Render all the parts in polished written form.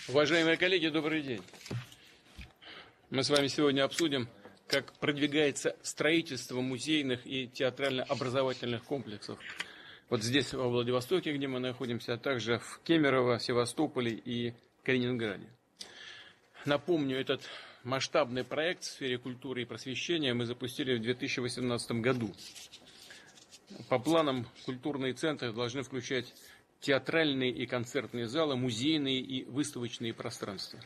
Уважаемые коллеги, добрый день. Мы с вами сегодня обсудим, как продвигается строительство музейных и театрально-образовательных комплексов. Вот здесь, во Владивостоке, где мы находимся, а также в Кемерово, Севастополе и Калининграде. Напомню, этот масштабный проект в сфере культуры и просвещения мы запустили в 2018 году. По планам культурные центры должны включать театральные и концертные залы, музейные и выставочные пространства.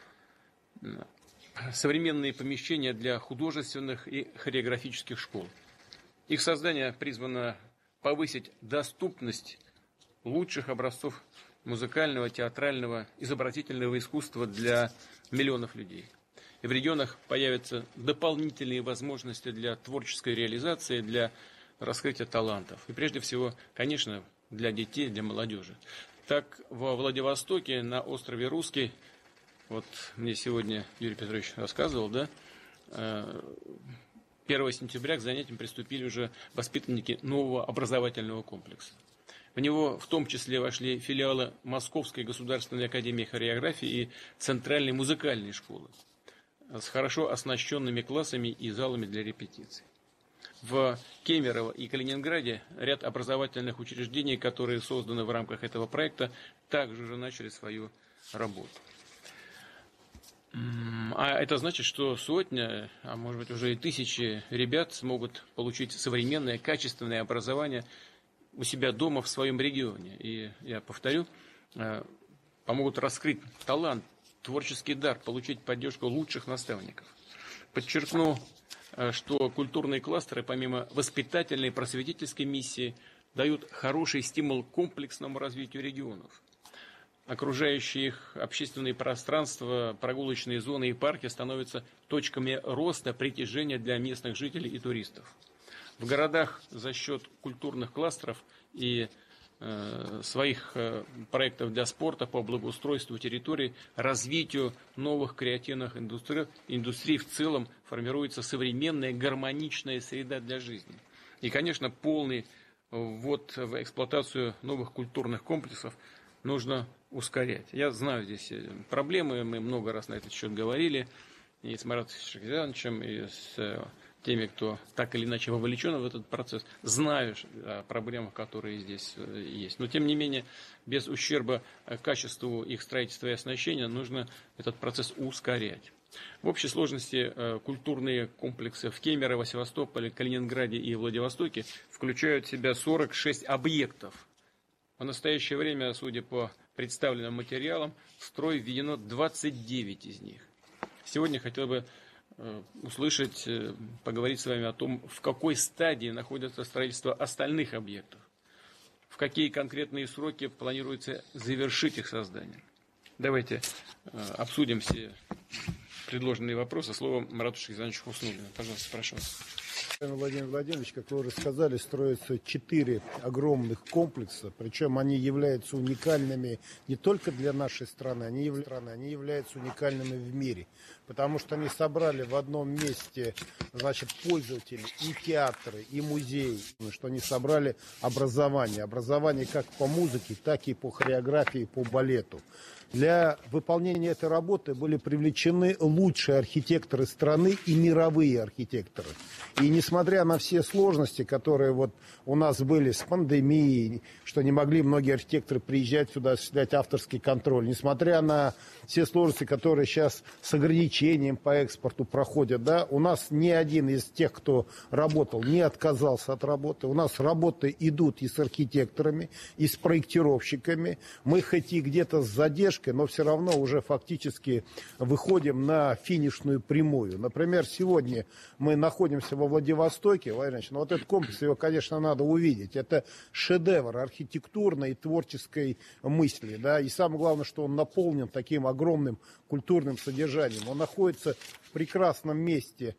Современные помещения для художественных и хореографических школ. Их создание призвано повысить доступность лучших образцов музыкального, театрального, изобразительного искусства для миллионов людей. И в регионах появятся дополнительные возможности для творческой реализации, для раскрытия талантов. И прежде всего, конечно, для детей, для молодежи. Так, во Владивостоке, на острове Русский, вот мне сегодня Юрий Петрович рассказывал, да, 1 сентября к занятиям приступили уже воспитанники нового образовательного комплекса. В него в том числе вошли филиалы Московской государственной академии хореографии и Центральной музыкальной школы с хорошо оснащенными классами и залами для репетиций. В Кемерово и Калининграде ряд образовательных учреждений, которые созданы в рамках этого проекта, также уже начали свою работу. А это значит, что сотня, а может быть уже и тысячи ребят смогут получить современное, качественное образование у себя дома в своем регионе. И я повторю, помогут раскрыть талант, творческий дар, получить поддержку лучших наставников. Подчеркну, что культурные кластеры, помимо воспитательной и просветительской миссии, дают хороший стимул комплексному развитию регионов. Окружающие их общественные пространства, прогулочные зоны и парки становятся точками роста, притяжения для местных жителей и туристов. В городах за счет культурных кластеров и своих проектов для спорта по благоустройству территорий, развитию новых креативных индустрий в целом формируется современная гармоничная среда для жизни. И, конечно, полный ввод в эксплуатацию новых культурных комплексов нужно ускорять. Я знаю здесь проблемы, мы много раз на этот счет говорили, и с Маратом Шахрияновичем, и с теми, кто так или иначе вовлечен в этот процесс, знаю о проблемах, которые здесь есть. Но, тем не менее, без ущерба качеству их строительства и оснащения нужно этот процесс ускорять. В общей сложности культурные комплексы в Кемерово, Севастополе, Калининграде и Владивостоке включают в себя 46 объектов. В настоящее время, судя по представленным материалам, в строй введено 29 из них. Сегодня хотел бы услышать, поговорить с вами о том, в какой стадии находится строительство остальных объектов, в какие конкретные сроки планируется завершить их создание. Давайте обсудим все предложенные вопросы. Слово Марату Шахрияновичу Хуснуллину. Пожалуйста, прошу вас. Владимир Владимирович, как вы уже сказали, строятся 4 огромных комплекса, причем они являются уникальными не только для нашей страны, они являются уникальными в мире, потому что они собрали в одном месте, значит, пользователей и театры, и музеи, что они собрали образование как по музыке, так и по хореографии, по балету. Для выполнения этой работы были привлечены лучшие архитекторы страны и мировые архитекторы. И несмотря на все сложности, которые вот у нас были с пандемией, что не могли многие архитекторы приезжать сюда, осуществлять авторский контроль, несмотря на все сложности, которые сейчас с ограничением по экспорту проходят, да, у нас ни один из тех, кто работал, не отказался от работы. У нас работы идут и с архитекторами, и с проектировщиками. Мы хоть и где-то с задержкой, но все равно уже фактически выходим на финишную прямую. Например, сегодня мы находимся во Владивостоке, Владимир Ильич, но вот этот комплекс, его, конечно, надо увидеть. Это шедевр архитектурной и творческой мысли, да, и самое главное, что он наполнен таким огромным культурным содержанием. Он находится в прекрасном месте,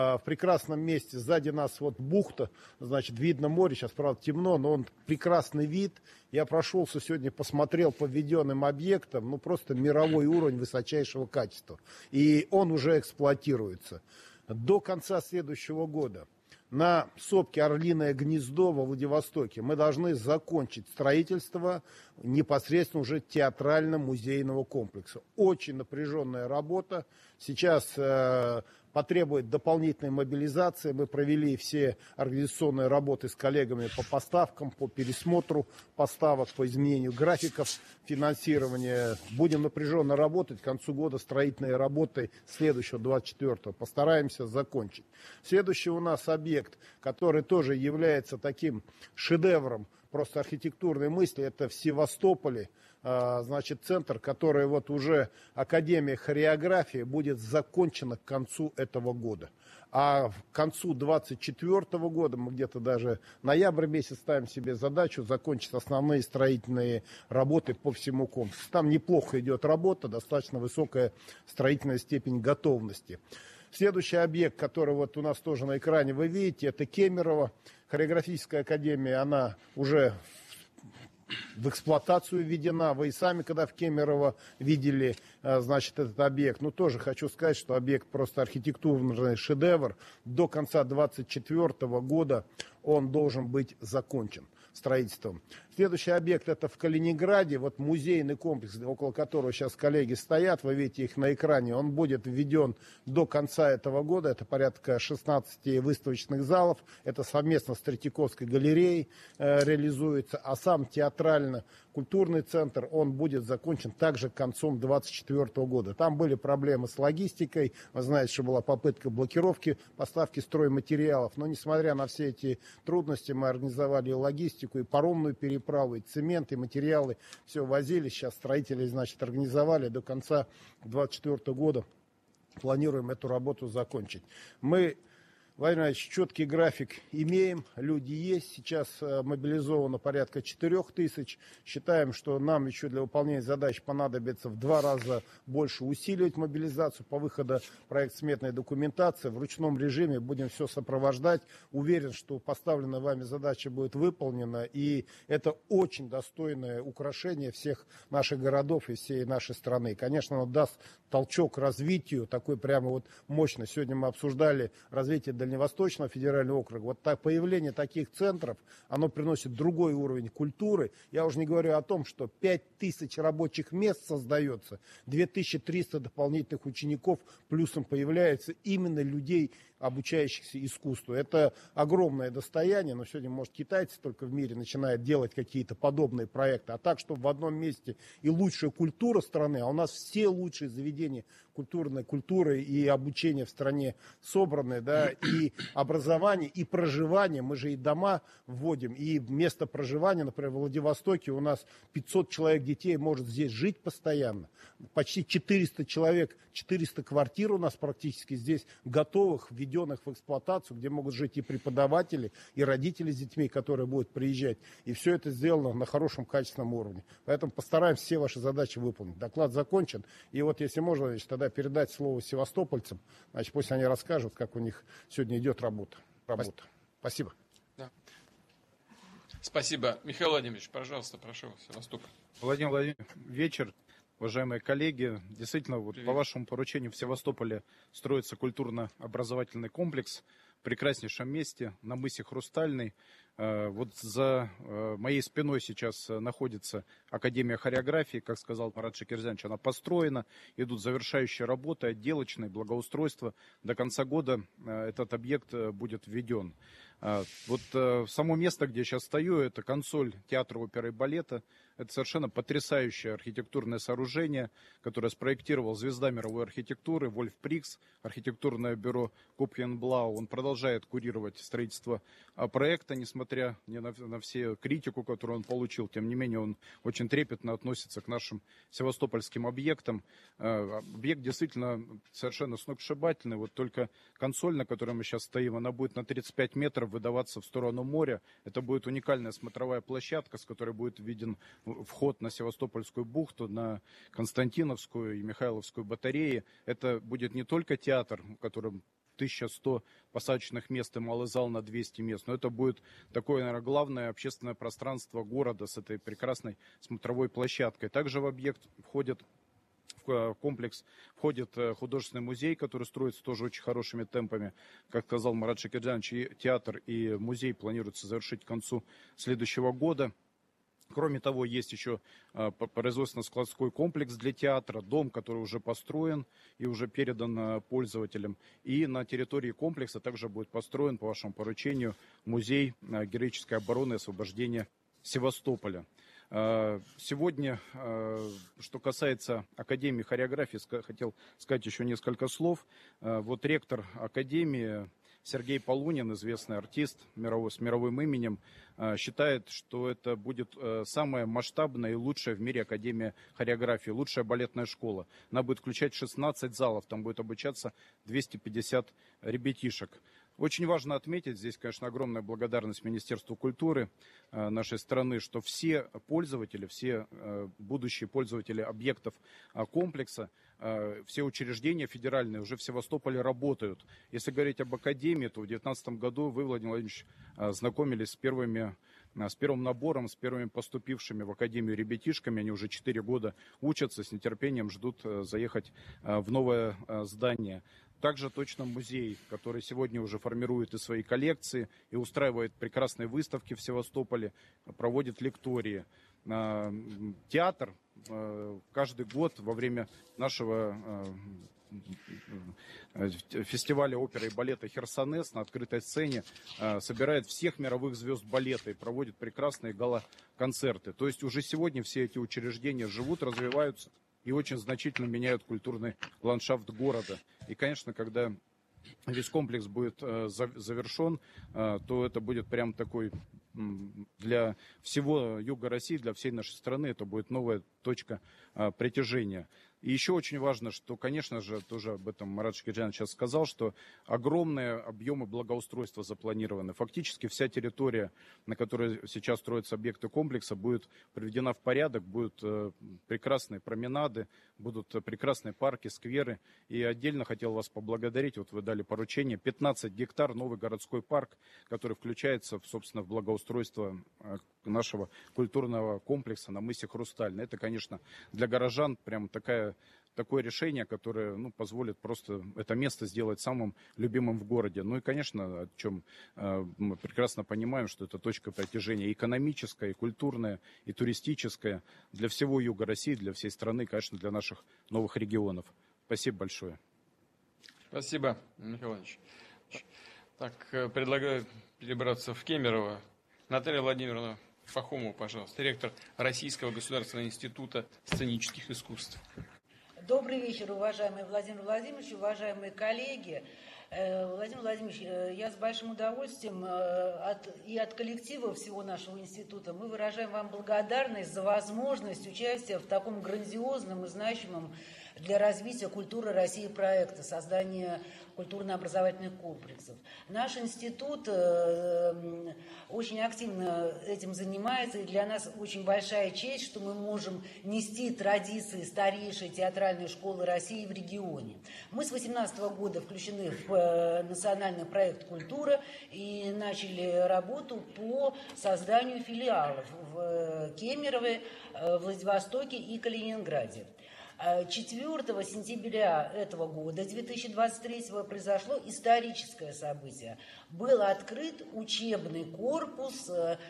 сзади нас вот бухта, значит, видно море, сейчас, правда, темно, но он прекрасный вид. Я прошелся сегодня, посмотрел по введенным объектам, ну, просто мировой уровень высочайшего качества. И он уже эксплуатируется. До конца следующего года на сопке «Орлиное гнездо» во Владивостоке мы должны закончить строительство непосредственно уже театрально-музейного комплекса. Очень напряженная работа. Сейчас потребует дополнительной мобилизации. Мы провели все организационные работы с коллегами по поставкам, по пересмотру поставок, по изменению графиков финансирования. Будем напряженно работать. К концу года строительные работы следующего, 24-го, постараемся закончить. Следующий у нас объект, который тоже является таким шедевром просто архитектурной мысли, это в Севастополе. Значит, центр, который вот уже Академия хореографии будет закончена к концу этого года. А к концу 2024 года, мы где-то даже ноябрь месяц ставим себе задачу закончить основные строительные работы по всему комплексу. Там неплохо идет работа, достаточно высокая строительная степень готовности. Следующий объект, который вот у нас тоже на экране вы видите, это Кемерово. Хореографическая академия, она уже в эксплуатацию введена. Вы и сами, когда в Кемерово видели, значит, этот объект. Ну, тоже хочу сказать, что объект просто архитектурный шедевр. До конца 2024 года он должен быть закончен строительством. Следующий объект это в Калининграде, вот музейный комплекс, около которого сейчас коллеги стоят, вы видите их на экране, он будет введен до конца этого года, это порядка 16 выставочных залов, это совместно с Третьяковской галереей реализуется, а сам театрально-культурный центр, он будет закончен также концом 2024 года. Там были проблемы с логистикой, вы знаете, что была попытка блокировки поставки стройматериалов, но несмотря на все эти трудности, мы организовали и логистику, и паромную переправу, и цемент, и материалы, все возили. Сейчас строители, значит, организовали до конца 2024 года. Планируем эту работу закончить. Мы, Владимир Ильич, четкий график имеем, люди есть. Сейчас мобилизовано порядка 4000. Считаем, что нам еще для выполнения задач понадобится в 2 раза больше усиливать мобилизацию по выходу проект-сметной документации. В ручном режиме будем все сопровождать. Уверен, что поставленная вами задача будет выполнена. И это очень достойное украшение всех наших городов и всей нашей страны. Конечно, оно даст толчок развитию, такой прямо вот мощно. Сегодня мы обсуждали развитие Дальневосточного федерального округа. Вот появление таких центров, оно приносит другой уровень культуры. Я уже не говорю о том, что 5000 рабочих мест создается, 2300 дополнительных учеников плюсом появляется именно людей, обучающихся искусству. Это огромное достояние, но сегодня, может, китайцы только в мире начинают делать какие-то подобные проекты. А так, чтобы в одном месте и лучшая культура страны, а у нас все лучшие заведения культурной культуры и обучения в стране собраны, да, и образование, и проживание. Мы же и дома вводим, и место проживания, например, в Владивостоке у нас 500 человек детей может здесь жить постоянно. Почти 400 человек, 400 квартир у нас практически здесь готовых, введенных в эксплуатацию, где могут жить и преподаватели, и родители с детьми, которые будут приезжать. И все это сделано на хорошем качественном уровне. Поэтому постараемся все ваши задачи выполнить. Доклад закончен. И вот, если можно, значит, тогда передать слово севастопольцам. Значит, пусть они расскажут, как у них сегодня идет работа. Спасибо. Да. Спасибо. Михаил Владимирович, пожалуйста, прошу вас, Севастополь. Владимир Владимирович, вечер. Уважаемые коллеги, действительно, вот по вашему поручению в Севастополе строится культурно-образовательный комплекс в прекраснейшем месте на мысе Хрустальный. Вот за моей спиной сейчас находится Академия хореографии, как сказал Марат Шакирзянович, она построена, идут завершающие работы, отделочные, благоустройство. До конца года этот объект будет введен. Вот само место, где я сейчас стою, это консоль театра оперы и балета. Это совершенно потрясающее архитектурное сооружение, которое спроектировал звезда мировой архитектуры Вольф Прикс, архитектурное бюро Купфенблау. Он продолжает курировать строительство проекта, несмотря на всю критику, которую он получил. Тем не менее, он очень трепетно относится к нашим севастопольским объектам. Объект действительно совершенно сногсшибательный. Вот только консоль, на которой мы сейчас стоим, она будет на 35 метров выдаваться в сторону моря. Это будет уникальная смотровая площадка, с которой будет виден вход на Севастопольскую бухту, на Константиновскую и Михайловскую батареи. Это будет не только театр, в котором 1100 посадочных мест и малый зал на 200 мест, но это будет такое, наверное, главное общественное пространство города с этой прекрасной смотровой площадкой. Также в объект входят в комплекс входит художественный музей, который строится тоже очень хорошими темпами. Как сказал Марат Шакирджанович, и театр, и музей планируется завершить к концу следующего года. Кроме того, есть еще производственно-складской комплекс для театра, дом, который уже построен и уже передан пользователям. И на территории комплекса также будет построен, по вашему поручению, музей героической обороны и освобождения Севастополя. Сегодня, что касается Академии хореографии, хотел сказать еще несколько слов. Вот ректор Академии Сергей Полунин, известный артист с мировым именем, считает, что это будет самая масштабная и лучшая в мире Академия хореографии, лучшая балетная школа. Она будет включать 16 залов, там будет обучаться 250 ребятишек. Очень важно отметить, здесь, конечно, огромная благодарность Министерству культуры нашей страны, что все пользователи, все будущие пользователи объектов комплекса, все учреждения федеральные уже в Севастополе работают. Если говорить об академии, то в 2019 году вы, Владимир Владимирович, знакомились с первым набором, с первыми поступившими в академию ребятишками. Они уже 4 года учатся, с нетерпением ждут заехать в новое здание. Также точно музей, который сегодня уже формирует и свои коллекции, и устраивает прекрасные выставки в Севастополе, проводит лектории. Театр каждый год во время нашего фестиваля оперы и балета «Херсонес» на открытой сцене собирает всех мировых звезд балета и проводит прекрасные гала-концерты. То есть уже сегодня все эти учреждения живут, развиваются и очень значительно меняют культурный ландшафт города. И, конечно, когда весь комплекс будет завершен, то это будет прям такой для всего юга России, для всей нашей страны, это будет новая точка притяжения. И еще очень важно, что, конечно же, тоже об этом Марат Шакирджанович сейчас сказал, что огромные объемы благоустройства запланированы. Фактически вся территория, на которой сейчас строятся объекты комплекса, будет приведена в порядок, будут прекрасные променады, будут прекрасные парки, скверы. И отдельно хотел вас поблагодарить, вот вы дали поручение, 15 гектар, новый городской парк, который включается, собственно, в благоустройство нашего культурного комплекса на мысе Хрустальный. Это, конечно, для горожан прям такое решение, которое позволит просто это место сделать самым любимым в городе. Ну и, конечно, о чем мы прекрасно понимаем, что это точка притяжения экономическая, и культурная, и туристическая для всего юга России, для всей страны, конечно, для наших новых регионов. Спасибо большое. Спасибо, Михаил Иванович. Так, предлагаю перебраться в Кемерово. Наталья Владимировна Пахомова, пожалуйста, директор Российского государственного института сценических искусств. Добрый вечер, уважаемый Владимир Владимирович, уважаемые коллеги. Владимир Владимирович, я с большим удовольствием от коллектива всего нашего института мы выражаем вам благодарность за возможность участия в таком грандиозном и значимом для развития культуры России проекта создания культурно-образовательных комплексов. Наш институт очень активно этим занимается, и для нас очень большая честь, что мы можем нести традиции старейшей театральной школы России в регионе. Мы с 2018 года включены в национальный проект «Культура» и начали работу по созданию филиалов в Кемерово, Владивостоке и Калининграде. 4 сентября этого года, 2023, произошло историческое событие. Был открыт учебный корпус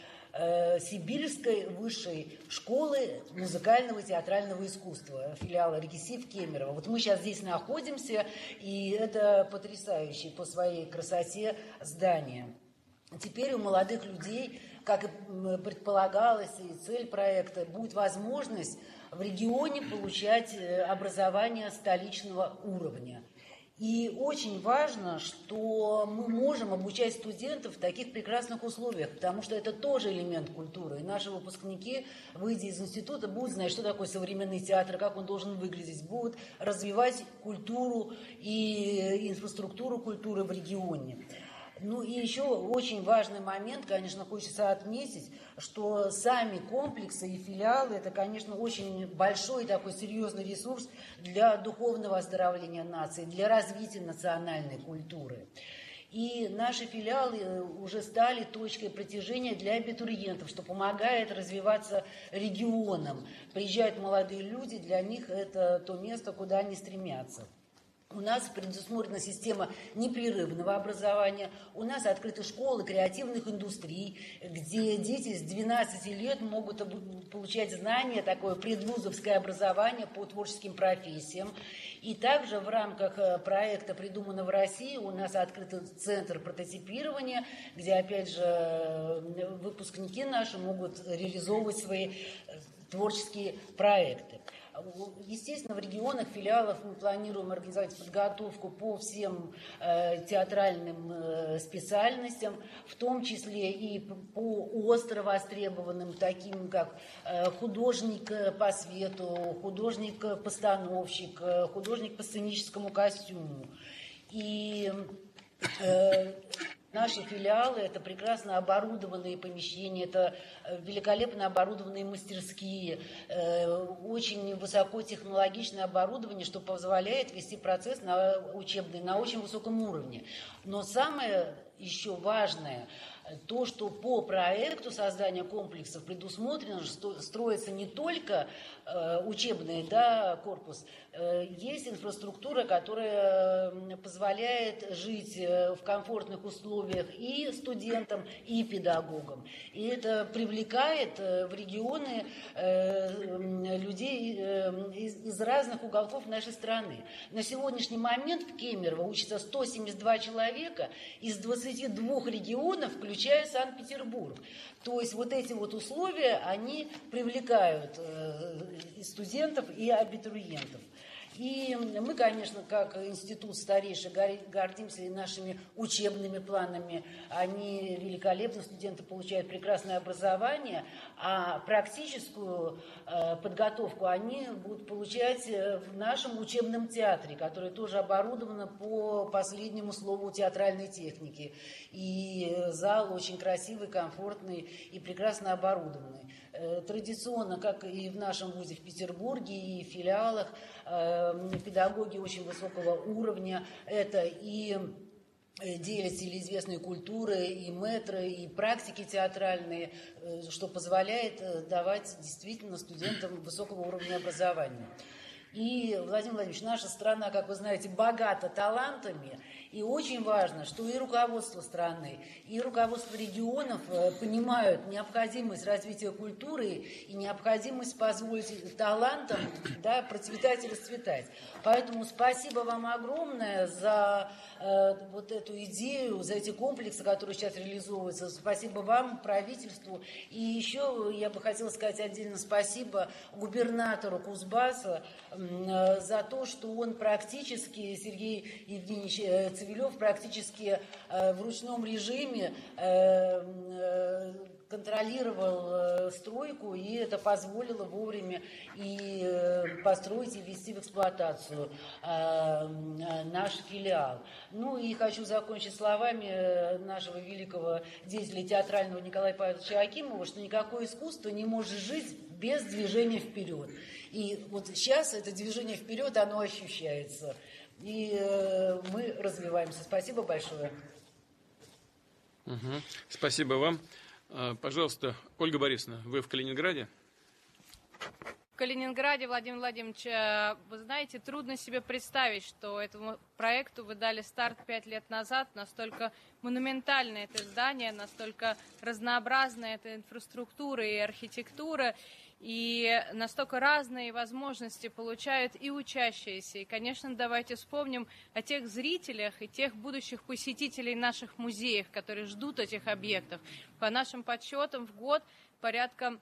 Сибирской высшей школы музыкального и театрального искусства, филиала РГСИ в Кемерово. Вот мы сейчас здесь находимся, и это потрясающее по своей красоте здание. Теперь у молодых людей, как и предполагалось, и цель проекта, будет возможность в регионе получать образование столичного уровня. И очень важно, что мы можем обучать студентов в таких прекрасных условиях, потому что это тоже элемент культуры. И наши выпускники, выйдя из института, будут знать, что такое современный театр, как он должен выглядеть, будут развивать культуру и инфраструктуру культуры в регионе. Ну и еще очень важный момент, конечно, хочется отметить, что сами комплексы и филиалы – это, конечно, очень большой такой серьезный ресурс для духовного оздоровления нации, для развития национальной культуры. И наши филиалы уже стали точкой притяжения для абитуриентов, что помогает развиваться регионам. Приезжают молодые люди, для них это то место, куда они стремятся. У нас предусмотрена система непрерывного образования, у нас открыты школы креативных индустрий, где дети с 12 лет могут получать знания, такое предвузовское образование по творческим профессиям. И также в рамках проекта «Придумано в России» у нас открыт центр прототипирования, где, опять же, выпускники наши могут реализовывать свои творческие проекты. Естественно, в регионах, филиалах мы планируем организовать подготовку по всем театральным специальностям, в том числе и по остро востребованным, таким как художник по свету, художник-постановщик, художник по сценическому костюму. И наши филиалы – это прекрасно оборудованные помещения, это великолепно оборудованные мастерские, очень высокотехнологичное оборудование, что позволяет вести процесс учебный на очень высоком уровне. Но самое еще важное – то, что по проекту создания комплексов предусмотрено, что строится не только учебный корпус, есть инфраструктура, которая позволяет жить в комфортных условиях и студентам, и педагогам. И это привлекает в регионы людей из разных уголков нашей страны. На сегодняшний момент в Кемерово учатся 172 человека из 22 регионов, включая Санкт-Петербург. То есть вот эти вот условия, они привлекают и студентов, и абитуриентов. И мы, конечно, как институт старейший, гордимся и нашими учебными планами. Они великолепны, студенты получают прекрасное образование, а практическую подготовку они будут получать в нашем учебном театре, который тоже оборудован по последнему слову театральной техники. И зал очень красивый, комфортный и прекрасно оборудованный. Традиционно, как и в нашем вузе в Петербурге, и в филиалах, педагоги очень высокого уровня. Это и деятели известной культуры, и мэтры, и практики театральные, что позволяет давать действительно студентам высокого уровня образования. И, Владимир Владимирович, наша страна, как вы знаете, богата талантами, и очень важно, что и руководство страны, и руководство регионов понимают необходимость развития культуры и необходимость позволить талантам процветать и расцветать. Поэтому спасибо вам огромное за вот эту идею, за эти комплексы, которые сейчас реализовываются. Спасибо вам, правительству. И еще я бы хотела сказать отдельно спасибо губернатору Кузбасса за то, что он практически, Сергей Евгеньевич Цивилев, практически в ручном режиме контролировал стройку, и это позволило вовремя и построить, и ввести в эксплуатацию наш филиал. Ну и хочу закончить словами нашего великого деятеля театрального Николая Павловича Акимова, что никакое искусство не может жить без движения вперед. И вот сейчас это движение вперед, оно ощущается. И мы развиваемся. Спасибо большое. Спасибо вам. Пожалуйста, Ольга Борисовна, вы в Калининграде? В Калининграде, Владимир Владимирович, вы знаете, трудно себе представить, что этому проекту вы дали старт 5 лет назад. Настолько монументальное это здание, настолько разнообразная эта инфраструктура и архитектура, и настолько разные возможности получают и учащиеся. И, конечно, давайте вспомним о тех зрителях и тех будущих посетителей наших музеев, которые ждут этих объектов. По нашим подсчетам, в год порядка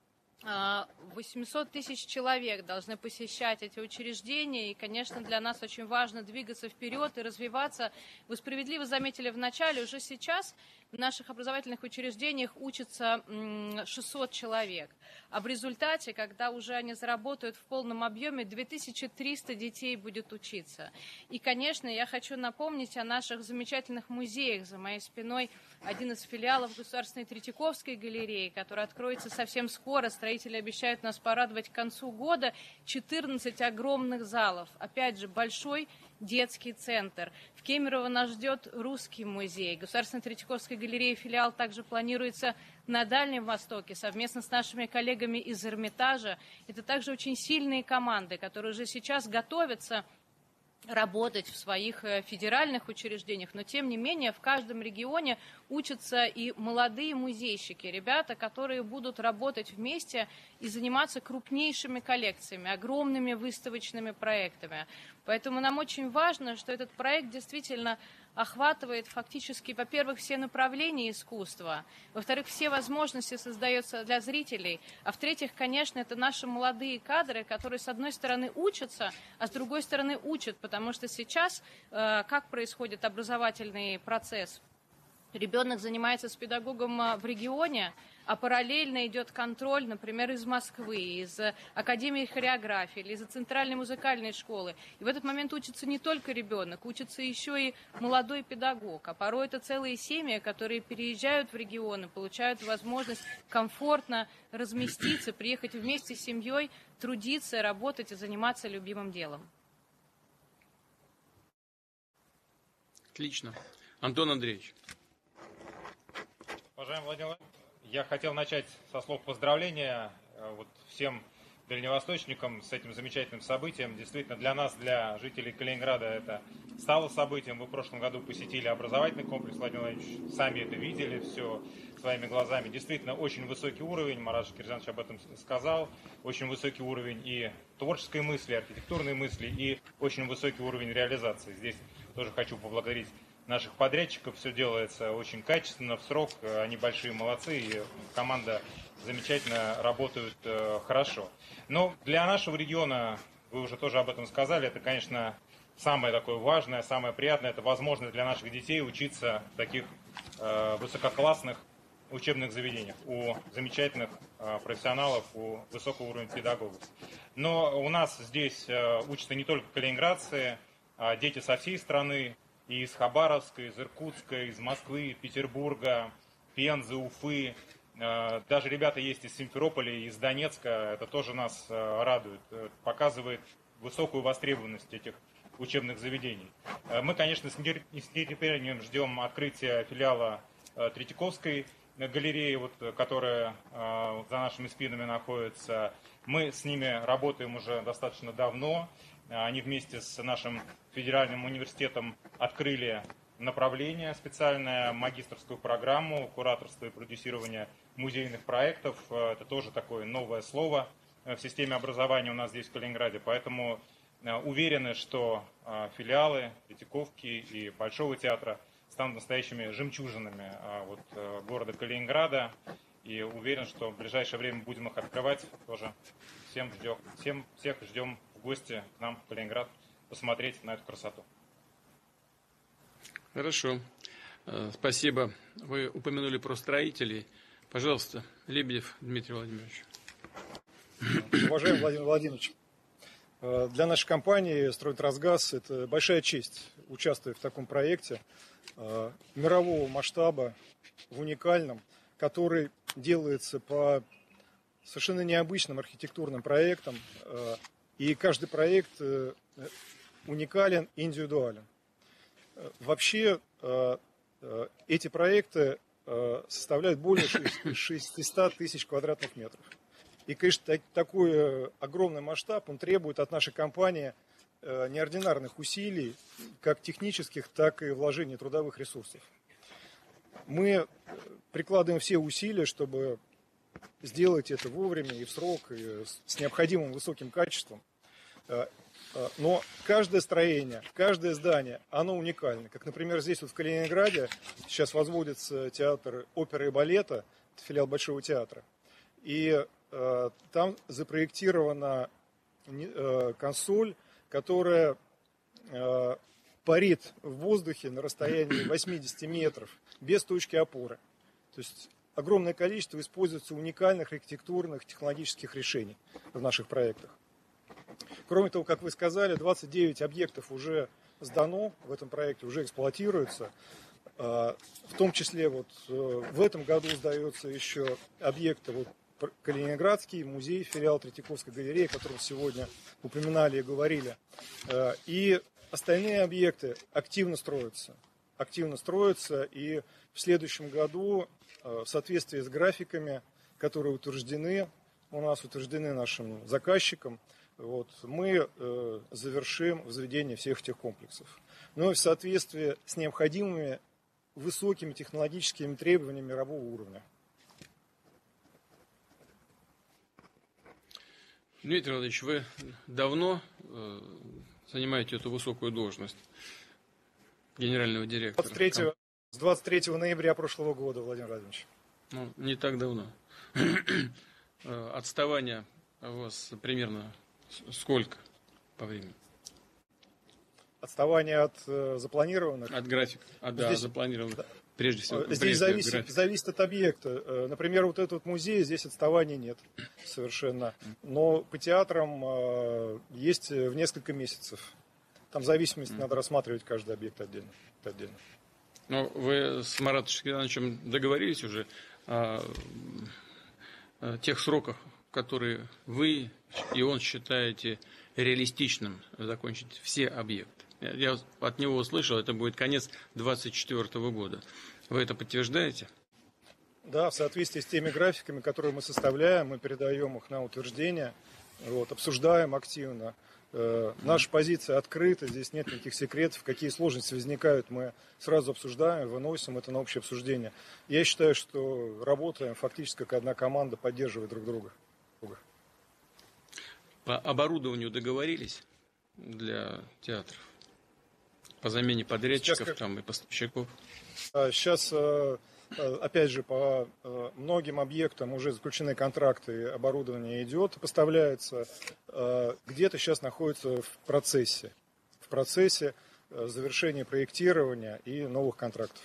800 тысяч человек должны посещать эти учреждения, и, конечно, для нас очень важно двигаться вперед и развиваться. Вы справедливо заметили в начале, уже сейчас в наших образовательных учреждениях учатся 600 человек, а в результате, когда уже они заработают в полном объеме, 2300 детей будет учиться. И, конечно, я хочу напомнить о наших замечательных музеях. За моей спиной один из филиалов Государственной Третьяковской галереи, который откроется совсем скоро. Строители обещают нас порадовать к концу года. 14 огромных залов. Опять же, большой детский центр. В Кемерово нас ждет русский музей. Государственная Третьяковская галерея филиал также планируется на Дальнем Востоке совместно с нашими коллегами из Эрмитажа. Это также очень сильные команды, которые уже сейчас готовятся работать в своих федеральных учреждениях, но тем не менее в каждом регионе учатся и молодые музейщики, ребята, которые будут работать вместе и заниматься крупнейшими коллекциями, огромными выставочными проектами. Поэтому нам очень важно, что этот проект действительно охватывает фактически, во-первых, все направления искусства, во-вторых, все возможности создаются для зрителей, а в-третьих, конечно, это наши молодые кадры, которые, с одной стороны, учатся, а с другой стороны, учат, потому что сейчас, как происходит образовательный процесс? Ребенок занимается с педагогом в регионе, а параллельно идет контроль, например, из Москвы, из Академии хореографии или из Центральной музыкальной школы. И в этот момент учится не только ребенок, учится еще и молодой педагог. А порой это целые семьи, которые переезжают в регионы, получают возможность комфортно разместиться, приехать вместе с семьей, трудиться, работать и заниматься любимым делом. Отлично. Антон Андреевич. Уважаемый Владимир, я хотел начать со слов поздравления всем дальневосточникам с этим замечательным событием. Действительно, для нас, для жителей Калининграда, это стало событием. Вы в прошлом году посетили образовательный комплекс, Владимир Владимирович, сами это видели все своими глазами. Действительно, очень высокий уровень, Марат Киржанович об этом сказал, очень высокий уровень и творческой мысли, и архитектурной мысли, и очень высокий уровень реализации. Здесь тоже хочу поблагодарить наших подрядчиков, все делается очень качественно, в срок, они большие молодцы, и команда замечательно работает хорошо. Но для нашего региона, вы уже тоже об этом сказали, это, конечно, самое такое важное, самое приятное, это возможность для наших детей учиться в таких высококлассных учебных заведениях, у замечательных профессионалов, у высокого уровня педагогов. Но у нас здесь учатся не только калининградцы, а дети со всей страны, и из Хабаровска, из Иркутска, из Москвы, Петербурга, Пензы, Уфы. Даже ребята есть из Симферополя, из Донецка. Это тоже нас радует, показывает высокую востребованность этих учебных заведений. Мы, конечно, с нетерпением ждем открытия филиала Третьяковской галереи, которая за нашими спинами находится. Мы с ними работаем уже достаточно давно. Они вместе с нашим федеральным университетом открыли направление специальное, магистерскую программу кураторства и продюсирования музейных проектов. Это тоже такое новое слово в системе образования у нас здесь в Калининграде. Поэтому уверены, что филиалы Третьяковки и Большого театра станут настоящими жемчужинами города Калининграда. И уверен, что в ближайшее время будем их открывать. Тоже всех ждем в гости к нам в Калининград посмотреть на эту красоту. Хорошо. Спасибо. Вы упомянули про строителей. Пожалуйста, Лебедев Дмитрий Владимирович. Уважаемый Владимир Владимирович, для нашей компании «Стройтрансгаз» это большая честь участвовать в таком проекте мирового масштаба, уникальном, который делается по совершенно необычным архитектурным проектам. И каждый проект уникален и индивидуален. Вообще эти проекты составляют более 600 тысяч квадратных метров. И, конечно, такой огромный масштаб, он требует от нашей компании неординарных усилий, как технических, так и вложений трудовых ресурсов. Мы прикладываем все усилия, чтобы сделать это вовремя и в срок, и с необходимым высоким качеством. Но каждое строение, каждое здание, оно уникально. Как, например, здесь в Калининграде сейчас возводится театр оперы и балета, это филиал Большого театра. И там запроектирована консоль, которая парит в воздухе на расстоянии 80 метров, без точки опоры. То есть огромное количество используется уникальных архитектурных, технологических решений в наших проектах. Кроме того, как вы сказали, 29 объектов уже сдано в этом проекте, уже эксплуатируются. В том числе в этом году сдаются еще объекты Калининградский музей, филиал Третьяковской галереи, о котором сегодня упоминали и говорили. И Остальные объекты активно строятся. И в следующем году, в соответствии с графиками, которые утверждены нашим заказчиком, мы завершим возведение всех этих комплексов. Но и в соответствии с необходимыми высокими технологическими требованиями мирового уровня. Дмитрий Владимирович, вы давно занимаете эту высокую должность генерального директора? С 23 ноября прошлого года, Владимир Владимирович. Ну, не так давно. Отставание у вас примерно сколько по времени? Отставание от запланированных? От графика. Да, запланированных. Прежде всего. Здесь зависит от объекта. Например, вот этот музей, здесь отставания нет совершенно. Но по театрам есть в несколько месяцев. Там в зависимости надо рассматривать каждый объект отдельно. Но вы с Маратом Шакирьяновичем договорились уже о тех сроках, которые вы и он считаете реалистичным закончить все объекты. Я от него услышал, это будет конец 2024 года. Вы это подтверждаете? Да, в соответствии с теми графиками, которые мы составляем, мы передаем их на утверждение, обсуждаем активно. Наша позиция открыта, здесь нет никаких секретов. Какие сложности возникают, мы сразу обсуждаем, выносим это на общее обсуждение. Я считаю, что работаем фактически как одна команда, поддерживая друг друга. По оборудованию договорились для театров? По замене подрядчиков и поставщиков? Сейчас, опять же, по многим объектам уже заключены контракты, оборудование идет, поставляется. Где-то сейчас находится в процессе завершения проектирования и новых контрактов.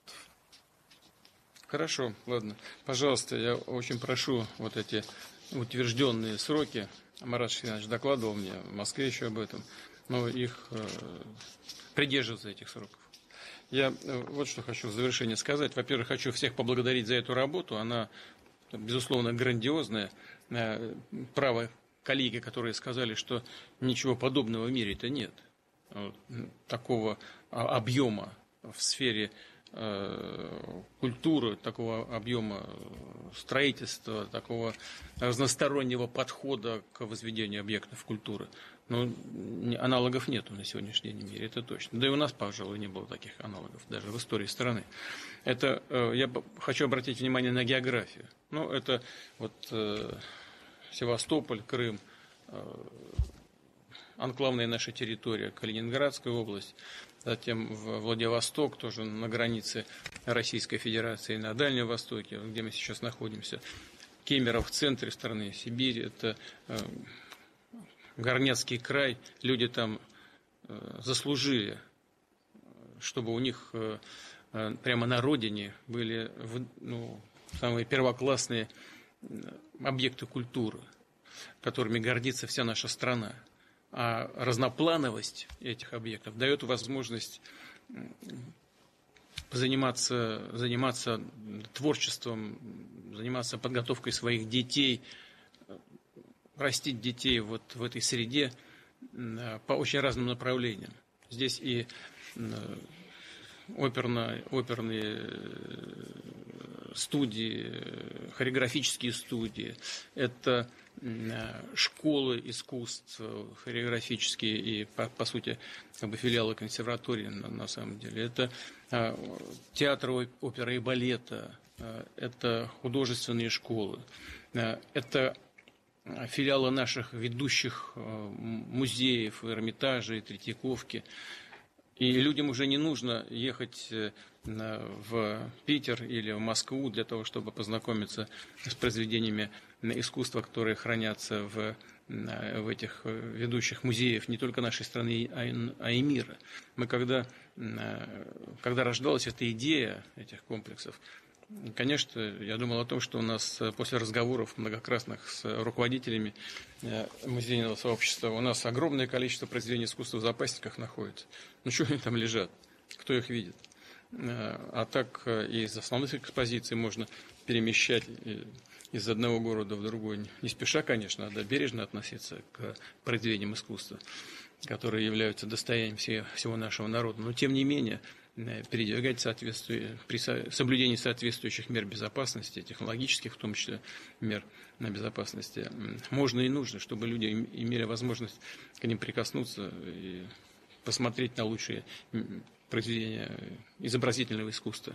Хорошо, ладно. Пожалуйста, я очень прошу вот эти утвержденные сроки. Марат Шакирьянович докладывал мне в Москве еще об этом, но их придерживаться этих сроков. Я вот что хочу в завершение сказать. Во-первых, хочу всех поблагодарить за эту работу. Она, безусловно, грандиозная. Право коллеги, которые сказали, что ничего подобного в мире-то нет. Такого объема в сфере культуры, такого объема строительства, такого разностороннего подхода к возведению объектов культуры. Но аналогов нету на сегодняшний день в мире, это точно. Да и у нас, пожалуй, не было таких аналогов, даже в истории страны. Это, я хочу обратить внимание на географию. Ну, это вот Севастополь, Крым, анклавная наша территория, Калининградская область, затем Владивосток, тоже на границе Российской Федерации, на Дальнем Востоке, где мы сейчас находимся. Кемерово в центре страны, Сибирь, это Горняцкий край. Люди там заслужили, чтобы у них прямо на родине были самые первоклассные объекты культуры, которыми гордится вся наша страна. А разноплановость этих объектов дает возможность заниматься творчеством, заниматься подготовкой своих детей, растить детей вот в этой среде по очень разным направлениям. Здесь и оперные студии, хореографические студии, это школы искусств хореографические и, по сути, филиалы консерватории на самом деле. Это театр оперы и балета, это художественные школы, это филиалы наших ведущих музеев, Эрмитажа и Третьяковки. И людям уже не нужно ехать в Питер или в Москву для того, чтобы познакомиться с произведениями искусства, которые хранятся в этих ведущих музеях не только нашей страны, а и мира. Мы когда рождалась эта идея этих комплексов, конечно, я думал о том, что у нас после разговоров многократных с руководителями музейного сообщества у нас огромное количество произведений искусства в запасниках находится. Ну, что они там лежат? Кто их видит? А так из основных экспозиций можно перемещать из одного города в другой. Не спеша, конечно, а бережно относиться к произведениям искусства. которые являются достоянием всего нашего народа. Но, тем не менее, передвигать при соблюдении соответствующих мер безопасности, технологических, в том числе мер безопасности, можно и нужно, чтобы люди имели возможность к ним прикоснуться и посмотреть на лучшие произведения изобразительного искусства,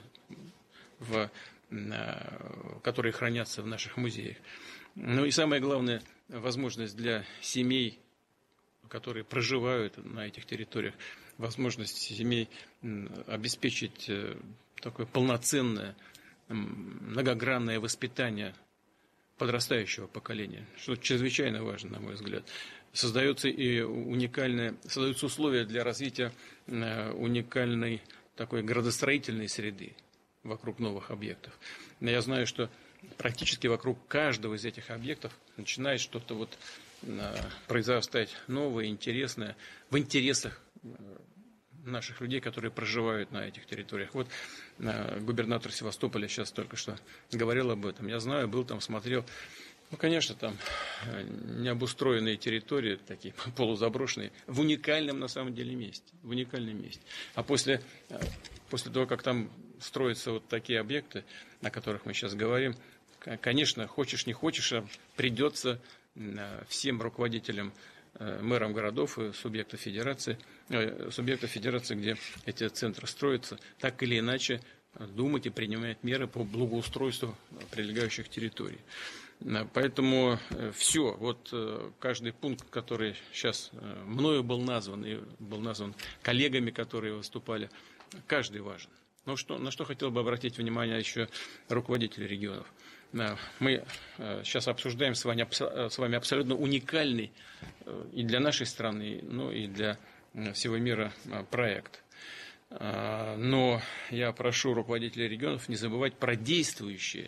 которые хранятся в наших музеях. Ну и самое главное, возможность для семей, которые проживают на этих территориях, возможность семей обеспечить такое полноценное, многогранное воспитание подрастающего поколения, что чрезвычайно важно, на мой взгляд. Создаются условия для развития уникальной такой градостроительной среды вокруг новых объектов. Я знаю, что практически вокруг каждого из этих объектов начинает что-то произрастать новое, интересное, в интересах наших людей, которые проживают на этих территориях. Вот губернатор Севастополя сейчас только что говорил об этом. Я знаю, был там, смотрел. Ну, конечно, там необустроенные территории, такие полузаброшенные, в уникальном, на самом деле, месте. В уникальном месте. А после того, как там строятся вот такие объекты, о которых мы сейчас говорим, конечно, хочешь не хочешь, а придется всем руководителям, мэрам городов и субъектов федерации, где эти центры строятся, так или иначе думать и принимать меры по благоустройству прилегающих территорий. Поэтому все, каждый пункт, который сейчас мною был назван, и был назван коллегами, которые выступали, каждый важен. Но на что хотел бы обратить внимание еще руководители регионов. Мы сейчас обсуждаем с вами абсолютно уникальный и для нашей страны, и для всего мира проект. Но я прошу руководителей регионов не забывать про действующие,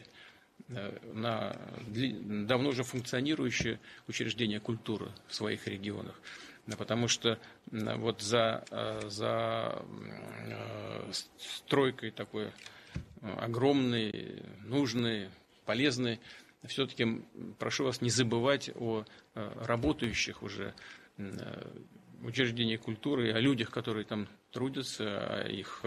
давно уже функционирующие учреждения культуры в своих регионах. Потому что за стройкой такой огромной, нужной, полезной, все-таки прошу вас не забывать о работающих уже учреждениях культуры, о людях, которые там трудятся, о их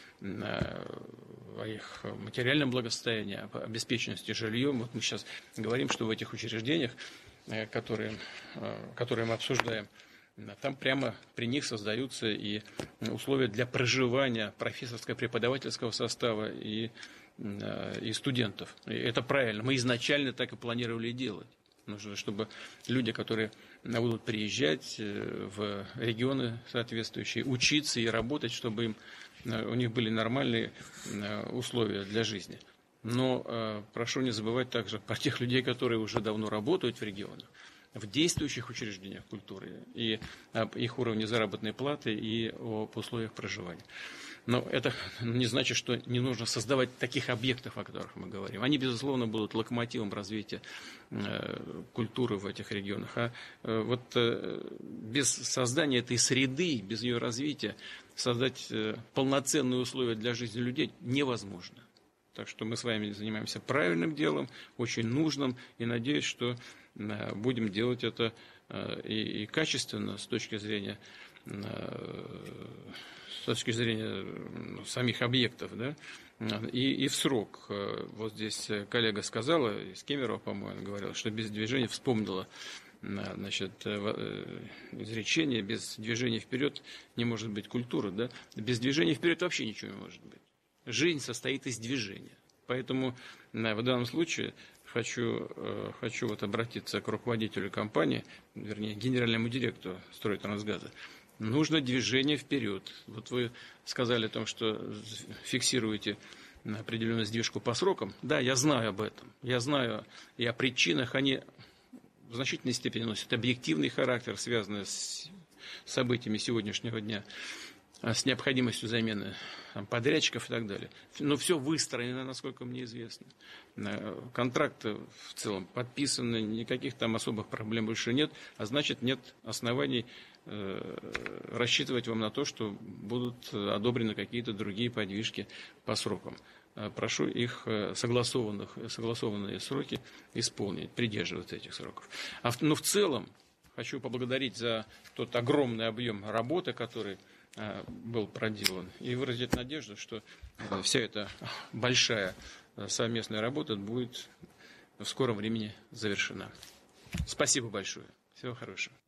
материальном благосостоянии, об обеспеченности жильем. Вот мы сейчас говорим, что в этих учреждениях, которые мы обсуждаем, там прямо при них создаются и условия для проживания профессорско-преподавательского состава и студентов. И это правильно. Мы изначально так и планировали делать. Нужно, чтобы люди, которые будут приезжать в регионы соответствующие, учиться и работать, чтобы у них были нормальные условия для жизни. Но прошу не забывать также про тех людей, которые уже давно работают в регионах, в действующих учреждениях культуры, и об их уровне заработной платы, и об условиях проживания. Но это не значит, что не нужно создавать таких объектов, о которых мы говорим. Они, безусловно, будут локомотивом развития культуры в этих регионах. А без создания этой среды, без ее развития, создать полноценные условия для жизни людей невозможно. Так что мы с вами занимаемся правильным делом, очень нужным, и надеюсь, что будем делать это и качественно с точки зрения самих объектов, да, и в срок. Вот здесь коллега сказала, из Кемерово, по-моему, говорила, что без движения, вспомнила, изречение: без движения вперед не может быть культуры, да? Без движения вперед вообще ничего не может быть. Жизнь состоит из движения. Поэтому в данном случае хочу обратиться к руководителю компании, вернее, генеральному директору Стройтрансгаза. Нужно движение вперед. Вот вы сказали о том, что фиксируете определенную сдвижку по срокам. Да, я знаю об этом. Я знаю и о причинах. Они в значительной степени носят объективный характер, связанный с событиями сегодняшнего дня, с необходимостью замены подрядчиков и так далее. Но все выстроено, насколько мне известно. Контракты в целом подписаны, никаких там особых проблем больше нет, а значит, нет оснований рассчитывать вам на то, что будут одобрены какие-то другие подвижки по срокам. Прошу их согласованные сроки исполнить, придерживаться этих сроков. Но в целом хочу поблагодарить за тот огромный объем работы, который был проделан, и выразить надежду, что вся эта большая совместная работа будет в скором времени завершена. Спасибо большое. Всего хорошего.